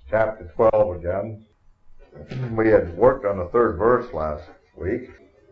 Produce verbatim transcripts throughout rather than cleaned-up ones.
chapter twelve again. We had worked on the third verse last week.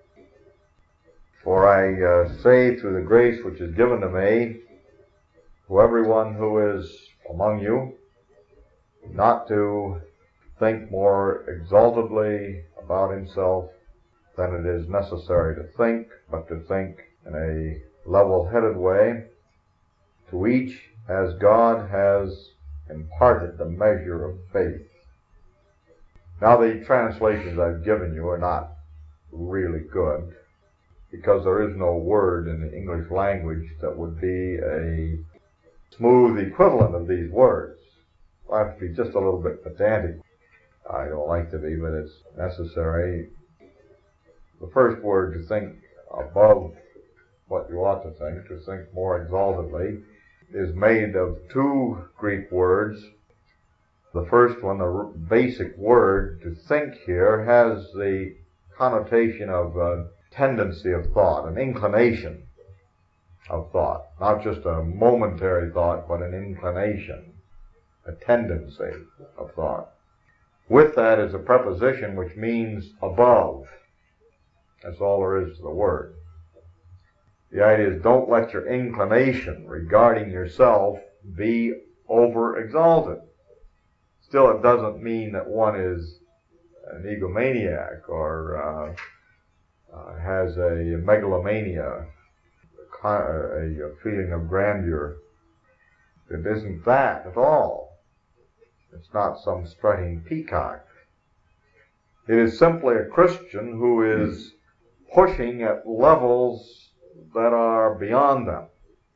For I uh, say through the grace which is given to me, to everyone who is among you, not to think more exaltedly about himself than it is necessary to think, but to think in a level-headed way, to each as God has imparted the measure of faith. Now, the translations I've given you are not really good, because there is no word in the English language that would be a smooth equivalent of these words. I have to be just a little bit pedantic. I don't like to be, but it's necessary. The first word, to think above what you ought to think, to think more exaltedly, is made of two Greek words. The first one, the basic word, to think here, has the connotation of a tendency of thought, an inclination of thought. Not just a momentary thought, but an inclination, a tendency of thought. With that is a preposition which means above. That's all there is to the word. The idea is, don't let your inclination regarding yourself be over-exalted. Still, it doesn't mean that one is an egomaniac or uh, uh, has a megalomania, a, a feeling of grandeur. It isn't that at all. It's not some strutting peacock. It is simply a Christian who is pushing at levels that are beyond them.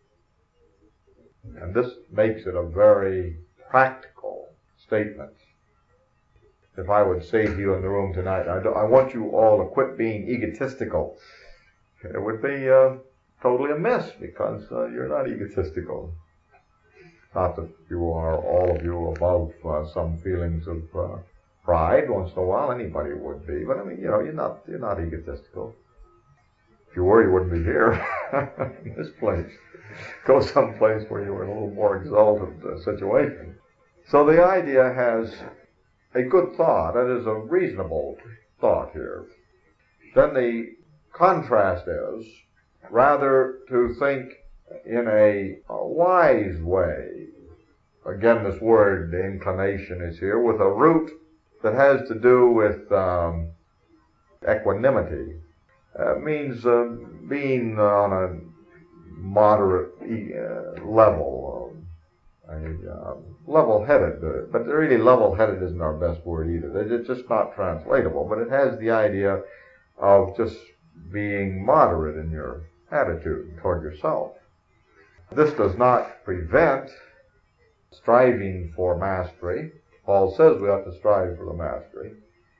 And this makes it a very practical statement. If I would say to you in the room tonight, I, do, I want you all to quit being egotistical, it would be uh, totally amiss, because uh, you're not egotistical. Not that you are, all of you, above uh, some feelings of uh, pride. Once in a while, anybody would be. But I mean, you know, you're not, you're not egotistical. If you were, you wouldn't be here in this place. Go someplace where you were in a little more exalted uh, situation. So the idea has a good thought. It is a reasonable thought here. Then the contrast is rather to think in a, a wise way. Again, this word, the inclination, is here with a root that has to do with um, equanimity. Uh, means uh, being on a moderate uh, level, um, a uh, level-headed. Uh, but really, level-headed isn't our best word either. It's just not translatable. But it has the idea of just being moderate in your attitude toward yourself. This does not prevent striving for mastery. Paul says we ought to strive for the mastery.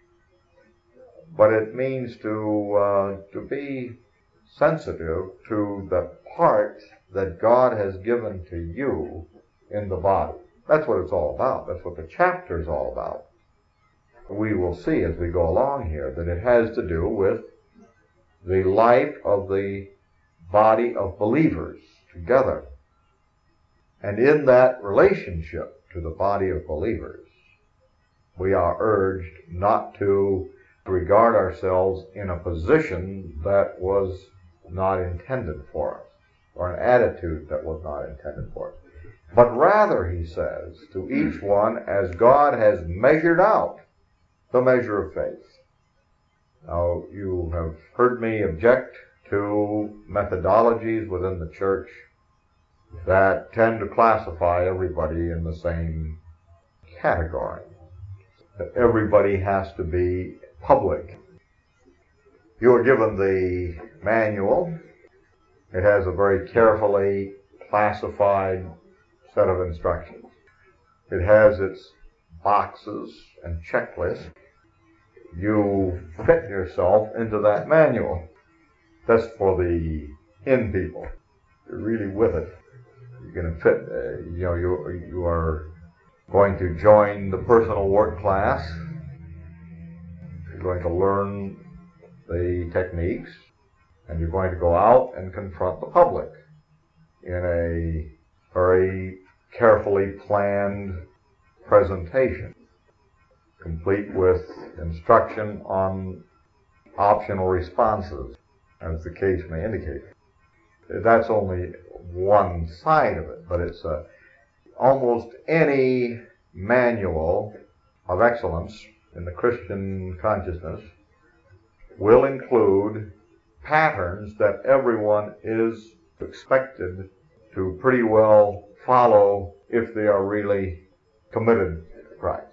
But it means to uh, to be sensitive to the part that God has given to you in the body. That's what it's all about. That's what the chapter is all about. We will see as we go along here that it has to do with the life of the body of believers together. And in that relationship to the body of believers, we are urged not to regard ourselves in a position that was not intended for us, or an attitude that was not intended for us. But rather, he says, to each one as God has measured out the measure of faith. Now, you have heard me object to methodologies within the church that tend to classify everybody in the same category. That everybody has to be public. You are given the manual. It has a very carefully classified set of instructions. It has its boxes and checklists. You fit yourself into that manual. That's for the in people. You're really with it. You're going to fit. Uh, you know, you you are going to join the personal work class. You're going to learn the techniques, and you're going to go out and confront the public in a very carefully planned presentation. complete with instruction on optional responses, as the case may indicate. That's only one side of it, but it's uh, almost any manual of excellence in the Christian consciousness will include patterns that everyone is expected to pretty well follow if they are really committed to Christ.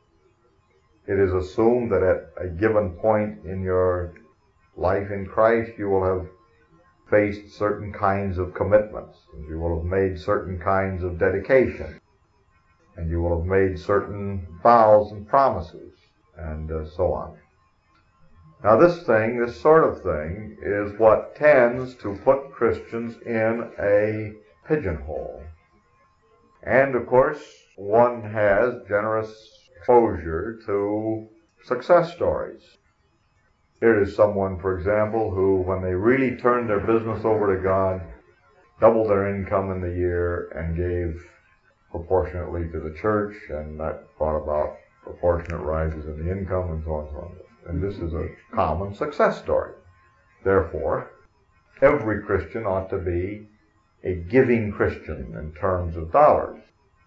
It is assumed that at a given point in your life in Christ, you will have faced certain kinds of commitments, and you will have made certain kinds of dedication, and you will have made certain vows and promises, and uh, so on. Now this thing, this sort of thing, is what tends to put Christians in a pigeonhole. And of course, one has generous exposure to success stories. Here is someone, for example, who, when they really turned their business over to God, doubled their income in the year and gave proportionately to the church, and that brought about proportionate rises in the income, and so on and so on. And this is a common success story. Therefore, every Christian ought to be a giving Christian in terms of dollars.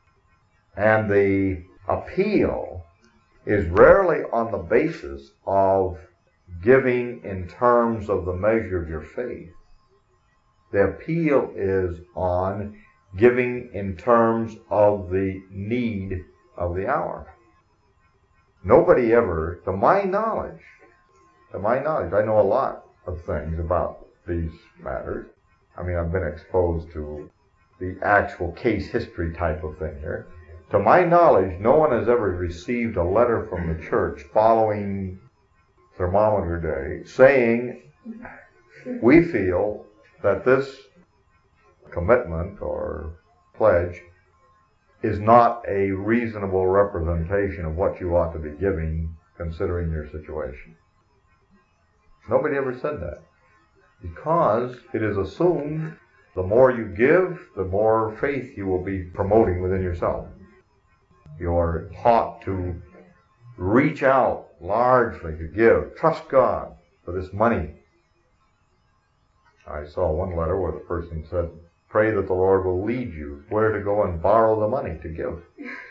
And the appeal is rarely on the basis of giving in terms of the measure of your faith. The appeal is on giving in terms of the need of the hour. Nobody ever, to my knowledge, to my knowledge, I know a lot of things about these matters. I mean, I've been exposed to the actual case history type of thing here. To my knowledge, no one has ever received a letter from the church following Thermometer Day saying, we feel that this commitment or pledge is not a reasonable representation of what you ought to be giving considering your situation. Nobody ever said that, because it is assumed the more you give, the more faith you will be promoting within yourself. You're taught to reach out largely, to give. Trust God for this money. I saw one letter where the person said, pray that the Lord will lead you where to go and borrow the money to give.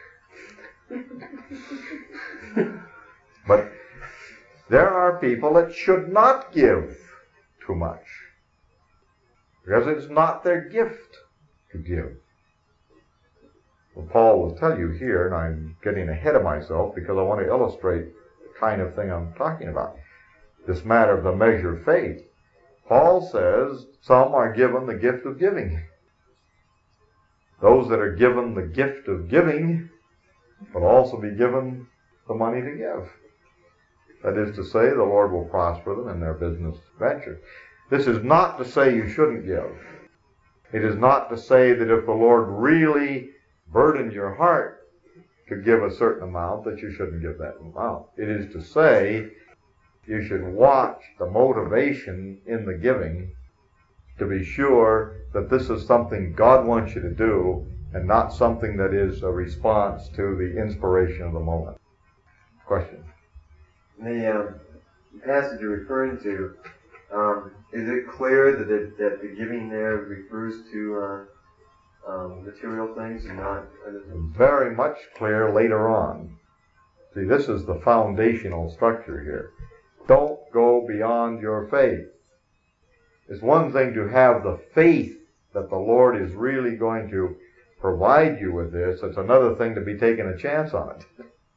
But there are people that should not give too much, because it's not their gift to give. Well, Paul will tell you here, and I'm getting ahead of myself because I want to illustrate the kind of thing I'm talking about, this matter of the measure of faith. Paul says some are given the gift of giving. Those that are given the gift of giving will also be given the money to give. That is to say, the Lord will prosper them in their business ventures. This is not to say you shouldn't give. It is not to say that if the Lord really burdened your heart to give a certain amount, that you shouldn't give that amount. It is to say you should watch the motivation in the giving to be sure that this is something God wants you to do and not something that is a response to the inspiration of the moment. Question? The um, passage you're referring to, um, is it clear that, it, that the giving there refers to uh, um, material things and not... Very much clear later on. See, this is the foundational structure here. Don't go beyond your faith. It's one thing to have the faith that the Lord is really going to provide you with this. It's another thing to be taking a chance on it.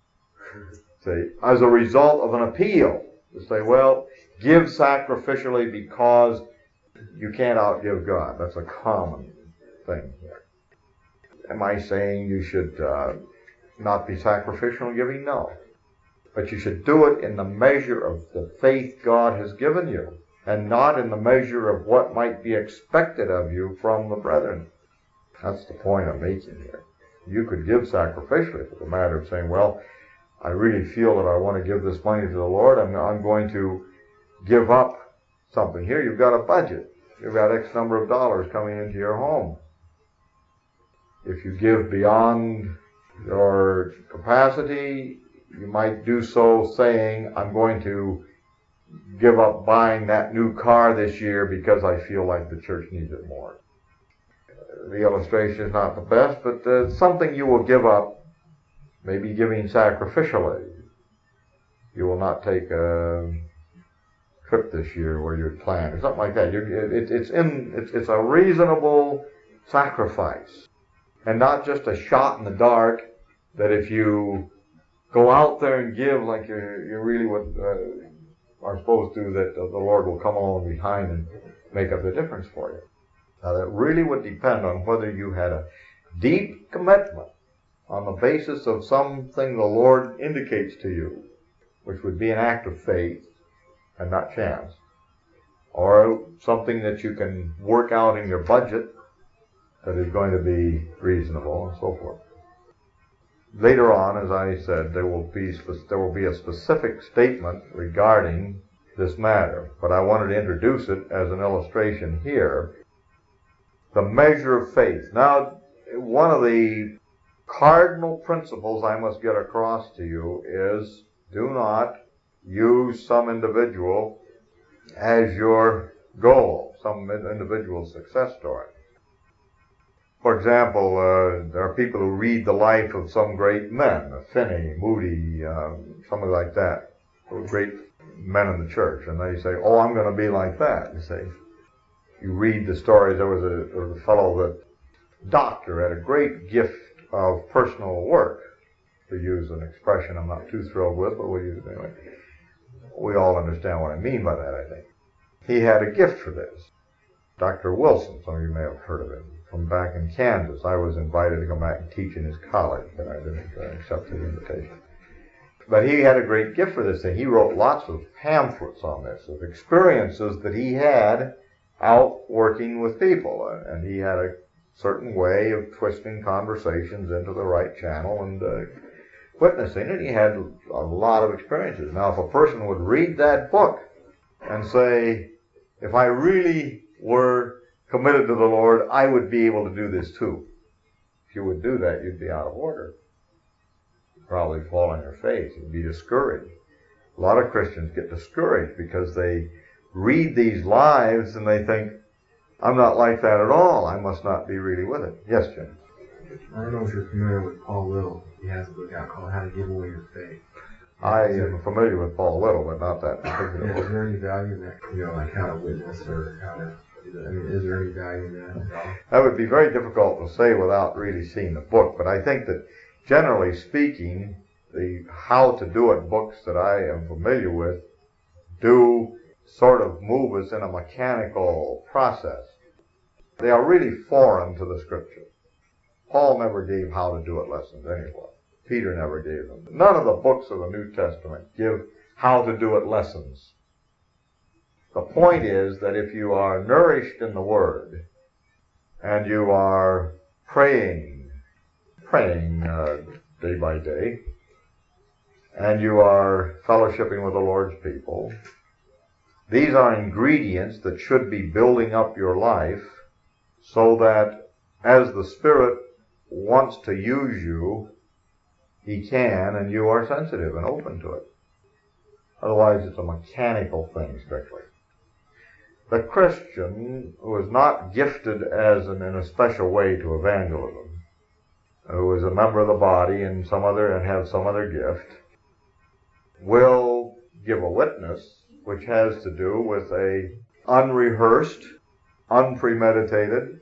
See, as a result of an appeal, to say, well, give sacrificially because you can't outgive God. That's a common thing here. Am I saying you should uh, not be sacrificial in giving? No. But you should do it in the measure of the faith God has given you, and not in the measure of what might be expected of you from the brethren. That's the point I'm making here. You could give sacrificially. It's a matter of saying, well, I really feel that I want to give this money to the Lord. I'm, I'm going to give up something. Here you've got a budget. You've got X number of dollars coming into your home. If you give beyond your capacity, you might do so saying, I'm going to give up buying that new car this year because I feel like the church needs it more. The illustration is not the best, but uh, something you will give up, maybe giving sacrificially. You will not take a trip this year where you had planned, or something like that. You're, it, it's, in, it's, it's a reasonable sacrifice, and not just a shot in the dark that if you go out there and give like you you really would, uh, are supposed to, that the Lord will come along behind and make up the difference for you. Now, that really would depend on whether you had a deep commitment on the basis of something the Lord indicates to you, which would be an act of faith and not chance, or something that you can work out in your budget that is going to be reasonable, and so forth. Later on, as I said, there will be there will be a specific statement regarding this matter, but I wanted to introduce it as an illustration here. The measure of faith. Now, one of the cardinal principles I must get across to you is, do not use some individual as your goal, some individual success story. For example, uh, there are people who read the life of some great men, Finney, Moody, um, something like that, great men in the church, and they say, oh, I'm going to be like that, you see. You read the stories. There was a, there was a fellow, that doctor, had a great gift of personal work, to use an expression I'm not too thrilled with, but we'll use it anyway. We all understand what I mean by that, I think. He had a gift for this. Doctor Wilson, some of you may have heard of him, from back in Kansas. I was invited to come back and teach in his college, but I didn't uh, accept his invitation. But he had a great gift for this thing. He wrote lots of pamphlets on this, of experiences that he had out working with people, and he had a certain way of twisting conversations into the right channel and uh, witnessing it. He had a lot of experiences. Now, if a person would read that book and say, if I really were committed to the Lord, I would be able to do this too. If you would do that, you'd be out of order. You'd probably fall on your face. You'd be discouraged. A lot of Christians get discouraged because they read these lives and they think, I'm not like that at all. I must not be really with it. Yes, Jim? I don't know if you're familiar with Paul Little. He has a book out called How to Give Away Your Faith. I am familiar with Paul Little, but not that particular yeah, book. Is there any value in that? You know, like how to witness or how to, I mean, is there any value in that at all? That would be very difficult to say without really seeing the book, but I think that generally speaking, the how to do it books that I am familiar with do sort of move us in a mechanical process. They are really foreign to the Scripture. Paul never gave how to do it lessons anyway. Peter never gave them. None of the books of the New Testament give how to do it lessons. The point is that if you are nourished in the Word and you are praying, praying uh, day by day, and you are fellowshipping with the Lord's people, these are ingredients that should be building up your life so that as the Spirit wants to use you, He can, and you are sensitive and open to it. Otherwise, it's a mechanical thing, strictly. The Christian who is not gifted as an, in a special way to evangelism, who is a member of the body and some other and has some other gift, will give a witness which has to do with a unrehearsed, unpremeditated,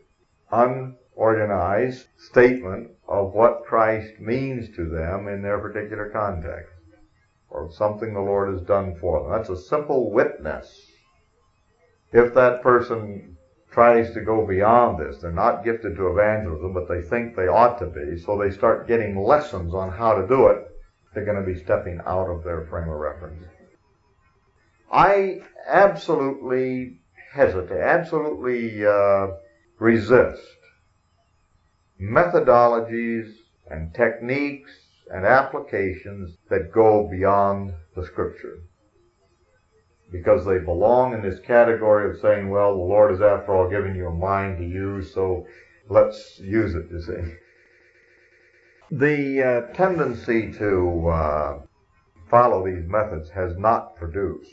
unorganized statement of what Christ means to them in their particular context, or something the Lord has done for them. That's a simple witness. If that person tries to go beyond this, they're not gifted to evangelism, but they think they ought to be, so they start getting lessons on how to do it, they're going to be stepping out of their frame of reference. I absolutely hesitate, absolutely uh, resist methodologies and techniques and applications that go beyond the Scripture, because they belong in this category of saying, well, the Lord is after all giving you a mind to use, so let's use it, you see. The uh, tendency to uh, follow these methods has not produced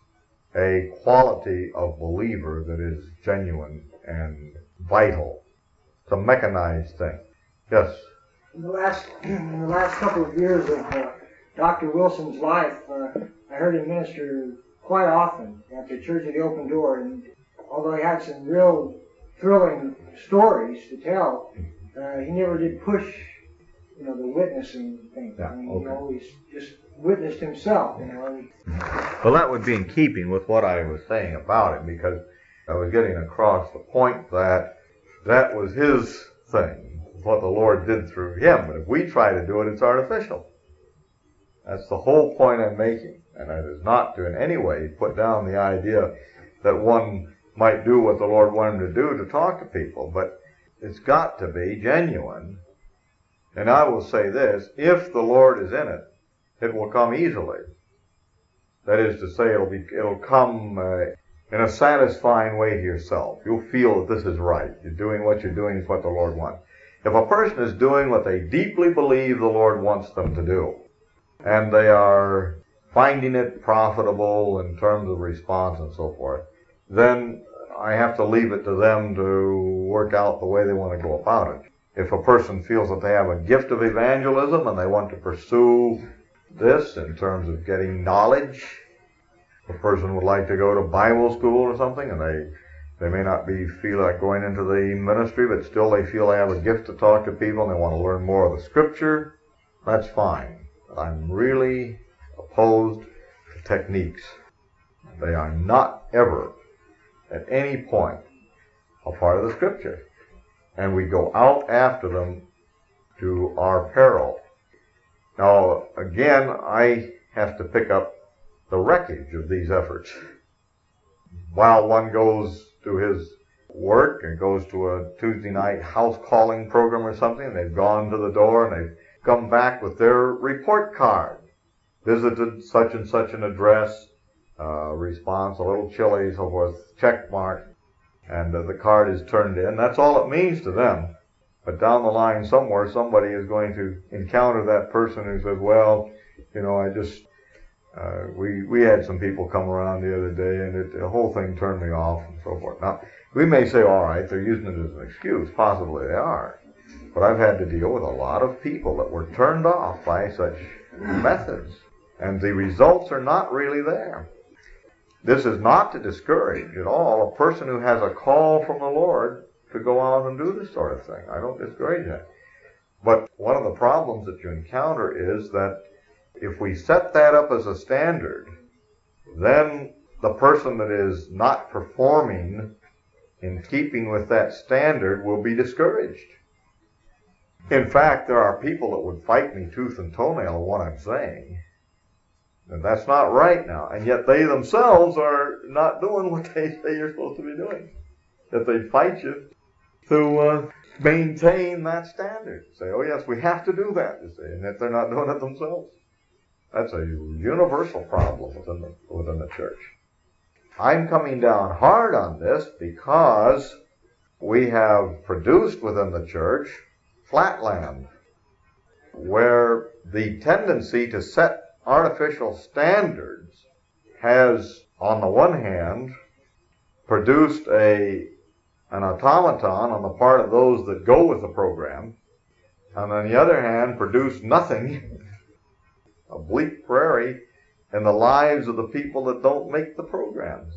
a quality of believer that is genuine and vital. It's a mechanized thing. Yes? In the last, in the last couple of years of uh, Doctor Wilson's life, uh, I heard him minister quite often at the Church of the Open Door, and although he had some real thrilling stories to tell, uh, he never did push, you know, the witnessing thing. Yeah, I mean, okay. He always just witnessed himself, you know. Well, that would be in keeping with what I was saying about it, because I was getting across the point that that was his thing, what the Lord did through him. But if we try to do it, it's artificial. That's the whole point I'm making. And that is not to in any way put down the idea that one might do what the Lord wanted him to do to talk to people. But it's got to be genuine. And I will say this, if the Lord is in it, it will come easily. That is to say, it'll be, it'll come uh, in a satisfying way to yourself. You'll feel that this is right. You're doing what you're doing is what the Lord wants. If a person is doing what they deeply believe the Lord wants them to do, and they are finding it profitable in terms of response and so forth, then I have to leave it to them to work out the way they want to go about it. If a person feels that they have a gift of evangelism and they want to pursue this in terms of getting knowledge, a person would like to go to Bible school or something, and they they may not be feel like going into the ministry, but still they feel they have a gift to talk to people and they want to learn more of the Scripture, that's fine. But I'm really opposed to techniques. They are not ever, at any point, a part of the Scripture. And we go out after them to our peril. Now, again, I have to pick up the wreckage of these efforts. While one goes to his work and goes to a Tuesday night house calling program or something, and they've gone to the door and they've come back with their report card. Visited such and such an address, uh, response, a little chilly, so forth, check mark, and uh, the card is turned in. That's all it means to them. But down the line somewhere, somebody is going to encounter that person who says, well, you know, I just, uh, we, we had some people come around the other day and it, the whole thing turned me off and so forth. Now, we may say, all right, they're using it as an excuse. Possibly they are. But I've had to deal with a lot of people that were turned off by such methods. And the results are not really there. This is not to discourage at all a person who has a call from the Lord to go out and do this sort of thing. I don't discourage that. But one of the problems that you encounter is that if we set that up as a standard, then the person that is not performing in keeping with that standard will be discouraged. In fact, there are people that would fight me tooth and toenail on what I'm saying. And that's not right now. And yet they themselves are not doing what they say you're supposed to be doing. That they fight you to uh, maintain that standard. Say, oh yes, we have to do that, you see, and that they're not doing it themselves. That's a universal problem within the, within the church. I'm coming down hard on this because we have produced within the church flatland, where the tendency to set artificial standards has, on the one hand, produced a an automaton on the part of those that go with the program, and on the other hand, produced nothing, a bleak prairie, in the lives of the people that don't make the programs.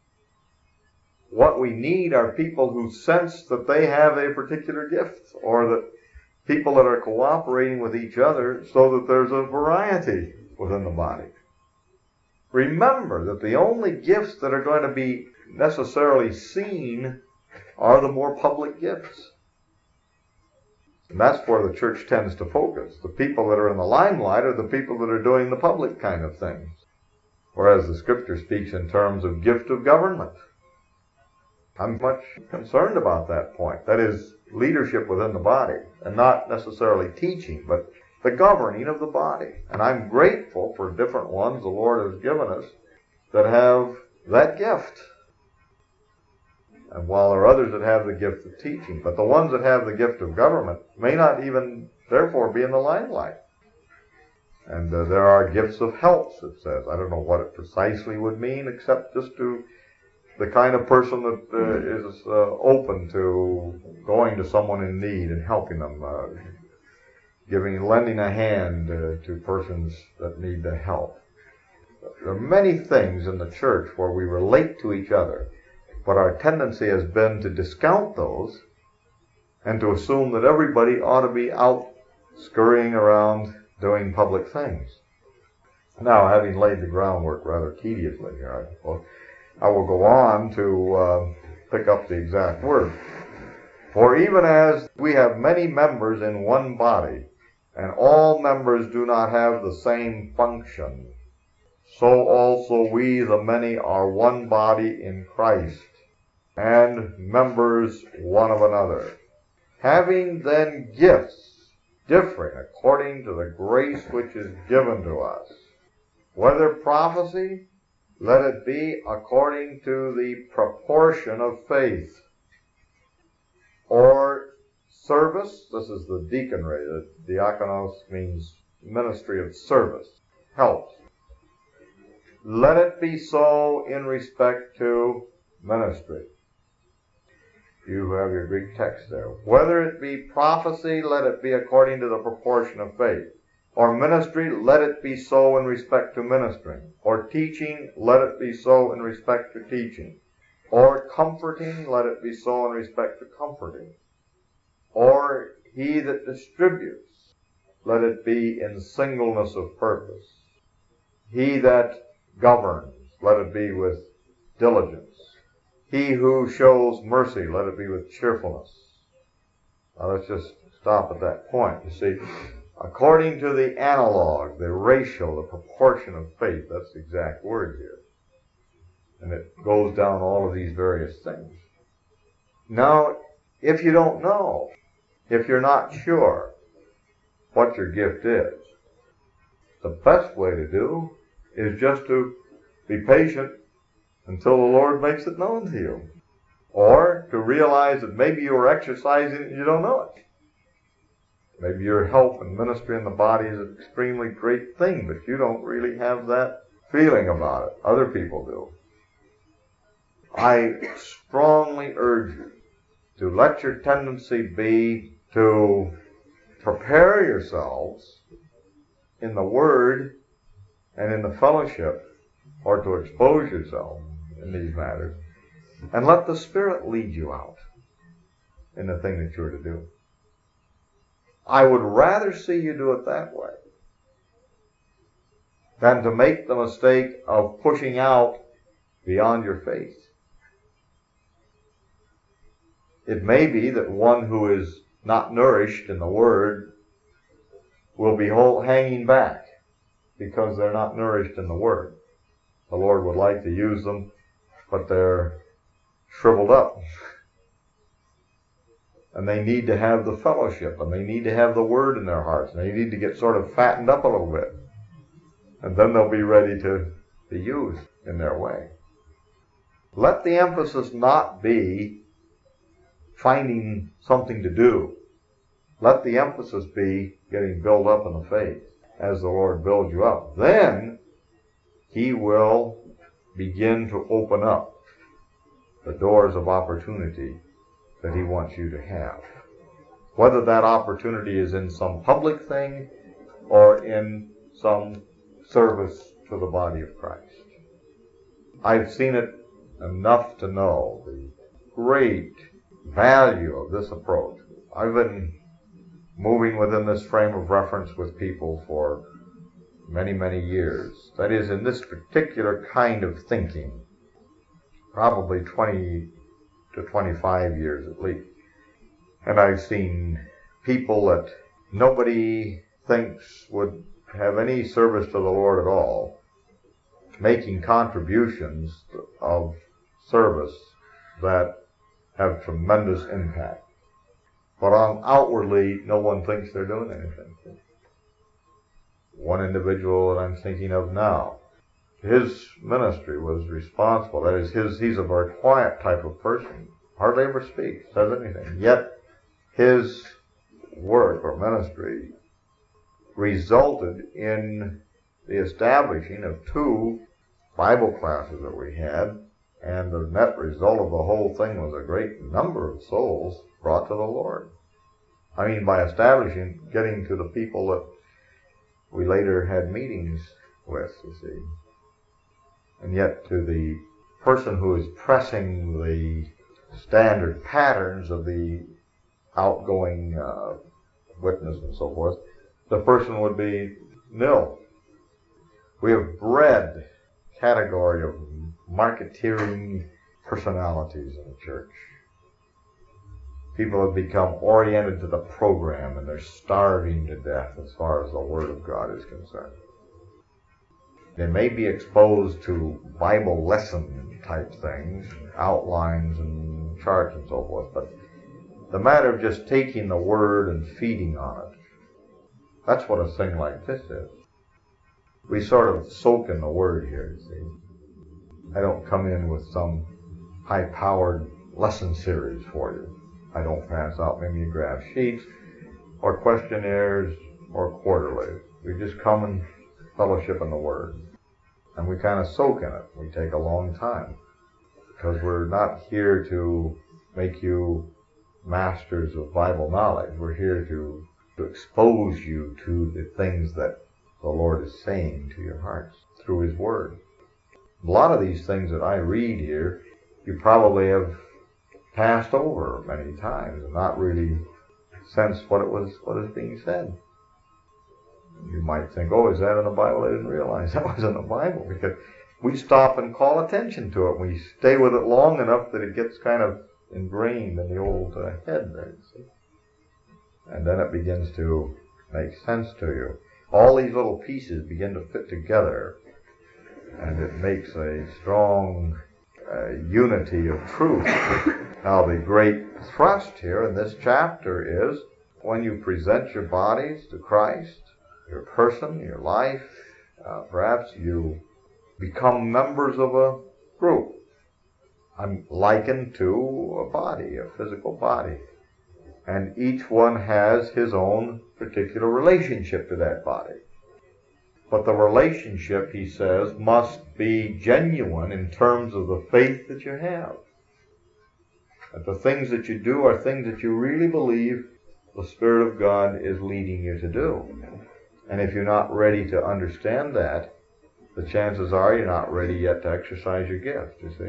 What we need are people who sense that they have a particular gift, or that people that are cooperating with each other so that there's a variety within the body. Remember that the only gifts that are going to be necessarily seen are the more public gifts. And that's where the church tends to focus. The people that are in the limelight are the people that are doing the public kind of things. Whereas the Scripture speaks in terms of gift of government. I'm much concerned about that point. That is, leadership within the body, and not necessarily teaching, but the governing of the body. And I'm grateful for different ones the Lord has given us that have that gift. And while there are others that have the gift of teaching, but the ones that have the gift of government may not even, therefore, be in the limelight. And uh, there are gifts of helps, it says. I don't know what it precisely would mean, except just to the kind of person that uh, is uh, open to going to someone in need and helping them, uh, giving, lending a hand uh, to persons that need the help. There are many things in the church where we relate to each other, but our tendency has been to discount those and to assume that everybody ought to be out scurrying around doing public things. Now, having laid the groundwork rather tediously here, I suppose, I will go on to uh, pick up the exact word. For even as we have many members in one body, and all members do not have the same function, so also we, the many, are one body in Christ, and members one of another. Having then gifts differing according to the grace which is given to us, whether prophecy, let it be according to the proportion of faith, or service, this is the deaconry, the diakonos means ministry of service, helps. Let it be so in respect to ministry. You have your Greek text there. Whether it be prophecy, let it be according to the proportion of faith. Or ministry, let it be so in respect to ministering. Or teaching, let it be so in respect to teaching. Or comforting, let it be so in respect to comforting. Or he that distributes, let it be in singleness of purpose. He that governs, let it be with diligence. He who shows mercy, let it be with cheerfulness. Now let's just stop at that point. You see, according to the analog, the ratio, the proportion of faith, that's the exact word here. And it goes down all of these various things. Now, if you don't know, if you're not sure what your gift is, the best way to do is just to be patient until the Lord makes it known to you. Or to realize that maybe you're exercising it and you don't know it. Maybe your help and ministry in the body is an extremely great thing, but you don't really have that feeling about it. Other people do. I strongly urge you to let your tendency be to prepare yourselves in the Word and in the fellowship, or to expose yourself in these matters, and let the Spirit lead you out in the thing that you're to do. I would rather see you do it that way than to make the mistake of pushing out beyond your faith. It may be that one who is not nourished in the Word will be whole, hanging back because they're not nourished in the Word. The Lord would like to use them, but they're shriveled up. And they need to have the fellowship, and they need to have the Word in their hearts, and they need to get sort of fattened up a little bit. And then they'll be ready to be used in their way. Let the emphasis not be finding something to do. Let the emphasis be getting built up in the faith as the Lord builds you up. Then He will begin to open up the doors of opportunity that He wants you to have. Whether that opportunity is in some public thing or in some service to the body of Christ. I've seen it enough to know the great value of this approach. I've been moving within this frame of reference with people for many, many years. That is, in this particular kind of thinking, probably twenty to twenty-five years at least. And I've seen people that nobody thinks would have any service to the Lord at all, making contributions of service that have tremendous impact. But on outwardly, no one thinks they're doing anything. One individual that I'm thinking of now, his ministry was responsible. That is, his, he's a very quiet type of person. Hardly ever speaks, says anything. Yet, his work or ministry resulted in the establishing of two Bible classes that we had, and the net result of the whole thing was a great number of souls brought to the Lord. I mean, by establishing, getting to the people that we later had meetings with, you see. And yet to the person who is pressing the standard patterns of the outgoing uh, witness and so forth, the person would be nil. We have bred a category of marketeering personalities in the church. People have become oriented to the program, and they're starving to death as far as the Word of God is concerned. They may be exposed to Bible lesson type things, outlines and charts and so forth, but the matter of just taking the Word and feeding on it, that's what a thing like this is. We sort of soak in the Word here, you see. I don't come in with some high-powered lesson series for you. I don't pass out mimeograph sheets or questionnaires or quarterlies. We just come and fellowship in the Word. And we kind of soak in it. We take a long time. Because we're not here to make you masters of Bible knowledge. We're here to, to expose you to the things that the Lord is saying to your hearts through His Word. A lot of these things that I read here, you probably have passed over many times and not really sensed what it was, what is being said. You might think, oh, is that in the Bible? I didn't realize that was in the Bible, because we stop and call attention to it. We stay with it long enough that it gets kind of ingrained in the old uh, head there, you see. And then it begins to make sense to you. All these little pieces begin to fit together, and it makes a strong uh, unity of truth. Now, the great thrust here in this chapter is when you present your bodies to Christ, your person, your life, uh, perhaps you become members of a group. I'm likened to a body, a physical body. And each one has his own particular relationship to that body. But the relationship, he says, must be genuine in terms of the faith that you have. That the things that you do are things that you really believe the Spirit of God is leading you to do. And if you're not ready to understand that, the chances are you're not ready yet to exercise your gift, you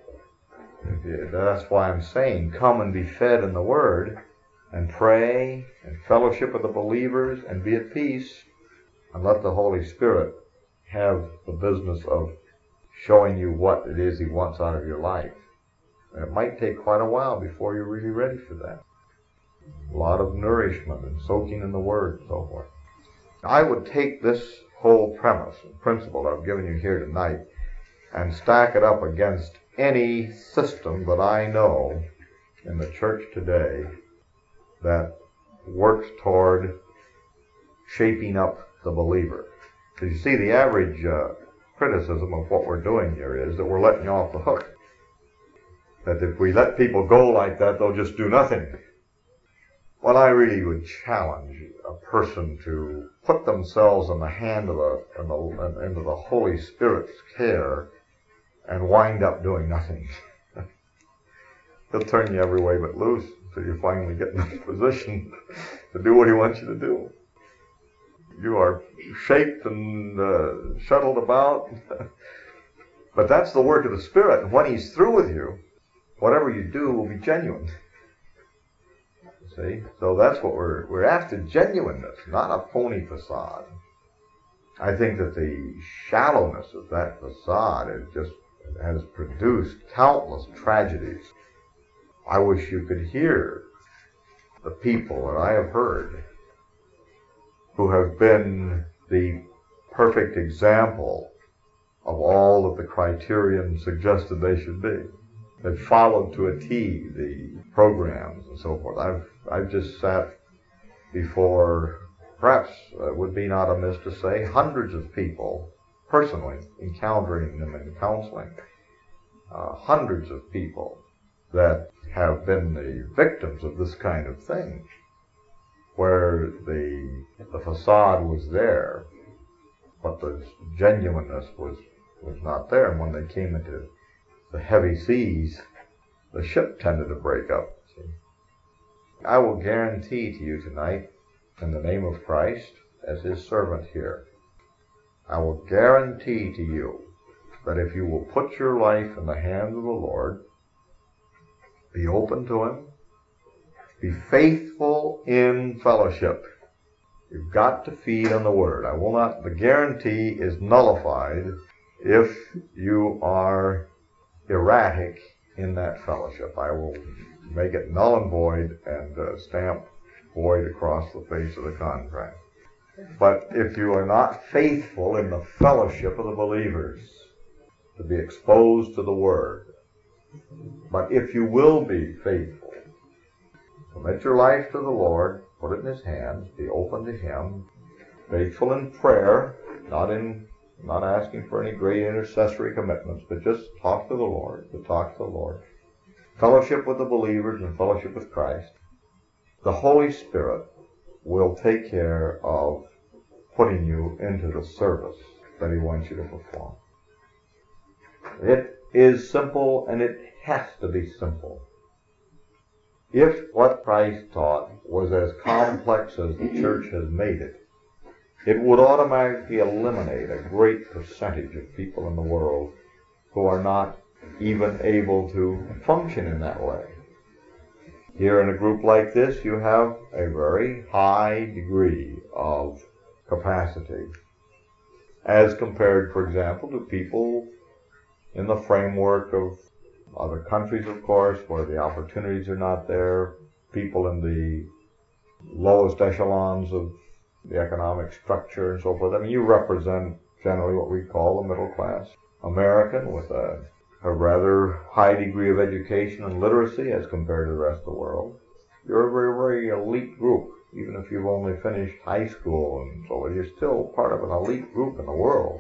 see. That's why I'm saying, come and be fed in the Word, and pray, and fellowship with the believers, and be at peace, and let the Holy Spirit have the business of showing you what it is He wants out of your life. And it might take quite a while before you're really ready for that. A lot of nourishment and soaking in the Word and so forth. I would take this whole premise and principle that I've given you here tonight and stack it up against any system that I know in the church today that works toward shaping up the believer. So you see, the average uh, criticism of what we're doing here is that we're letting you off the hook. That if we let people go like that, they'll just do nothing. Well, I really would challenge a person to put themselves in the hand of the, in the into the Holy Spirit's care and wind up doing nothing. He'll turn you every way but loose until you finally get in a position to do what He wants you to do. You are shaped and uh, shuttled about, but that's the work of the Spirit. And when He's through with you, whatever you do will be genuine. See? So that's what we're, we're after, genuineness, not a phony facade. I think that the shallowness of that facade is just, has produced countless tragedies. I wish you could hear the people that I have heard who have been the perfect example of all that the criterion suggested they should be. They've followed to a T the programs and so forth. I've I've just sat before, perhaps it would be not amiss to say, hundreds of people personally, encountering them in counseling. Uh, hundreds of people that have been the victims of this kind of thing. where the the facade was there, but the genuineness was, was not there. And when they came into the heavy seas, the ship tended to break up. See? I will guarantee to you tonight, in the name of Christ, as his servant here, I will guarantee to you that if you will put your life in the hands of the Lord, be open to him, be faithful in fellowship, you've got to feed on the Word. I will not, the guarantee is nullified if you are erratic in that fellowship. I will make it null and void and uh, stamp void across the face of the contract. But if you are not faithful in the fellowship of the believers, to be exposed to the Word, but if you will be faithful, commit your life to the Lord, put it in his hands, be open to him, faithful in prayer, not in not asking for any great intercessory commitments, but just talk to the Lord, to talk to the Lord. Fellowship with the believers and fellowship with Christ. The Holy Spirit will take care of putting you into the service that he wants you to perform. It is simple, and it has to be simple. If what Christ taught was as complex as the church has made it, it would automatically eliminate a great percentage of people in the world who are not even able to function in that way. Here in a group like this, you have a very high degree of capacity as compared, for example, to people in the framework of other countries, of course, where the opportunities are not there, people in the lowest echelons of the economic structure and so forth. I mean, you represent generally what we call the middle class American with a, a rather high degree of education and literacy as compared to the rest of the world. You're a very, very elite group. Even if you've only finished high school and so on, you're still part of an elite group in the world.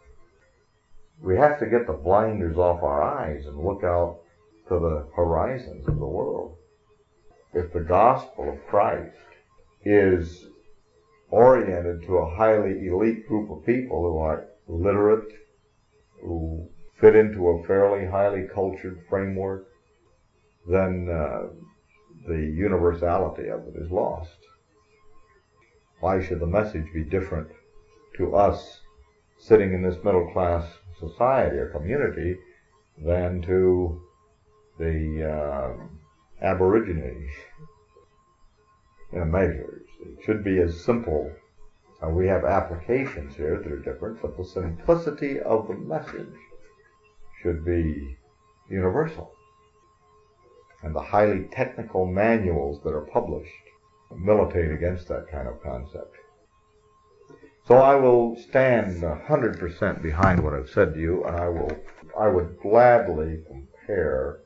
We have to get the blinders off our eyes and look out to the horizons of the world. If the gospel of Christ is oriented to a highly elite group of people who are literate, who fit into a fairly highly cultured framework, then uh, the universality of it is lost. Why should the message be different to us sitting in this middle class society or community than to the uh, Aborigines in a measure? It should be as simple. Uh, we have applications here that are different, but the simplicity of the message should be universal. And the highly technical manuals that are published militate against that kind of concept. So I will stand one hundred percent behind what I've said to you, and I will, I would gladly compare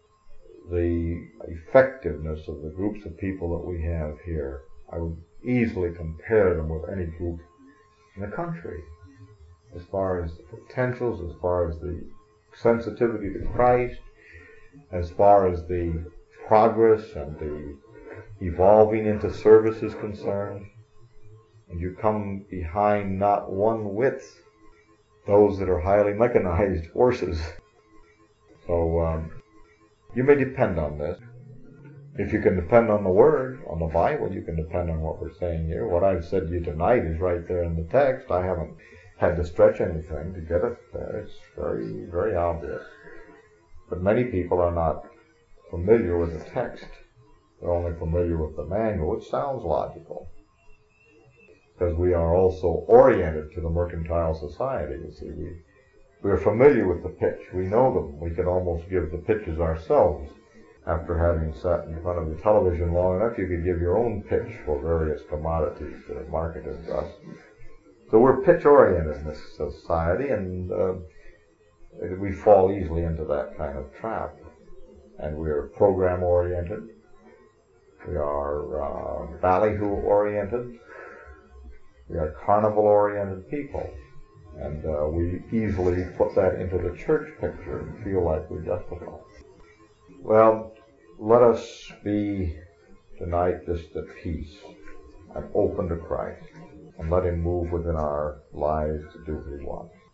the effectiveness of the groups of people that we have here. I would easily compare them with any group in the country, as far as the potentials, as far as the sensitivity to Christ, as far as the progress and the evolving into service is concerned. And you come behind not one whit those that are highly mechanized forces. So um, you may depend on this. If you can depend on the Word, on the Bible, you can depend on what we're saying here. What I've said to you tonight is right there in the text. I haven't had to stretch anything to get it there. It's very, very obvious. But many people are not familiar with the text. They're only familiar with the manual, which sounds logical, because we are also oriented to the mercantile society. You see, we, we're familiar with the pitch. We know them. We can almost give the pitches ourselves. After having sat in front of the television long enough, you could give your own pitch for various commodities that are marketed to us. So we're pitch-oriented in this society, and uh, we fall easily into that kind of trap. And we're program-oriented. We are uh, ballyhoo-oriented. We are carnival-oriented people. And uh, we easily put that into the church picture and feel like we justify. Well, let us be tonight just at peace and open to Christ and let Him move within our lives to do what He wants.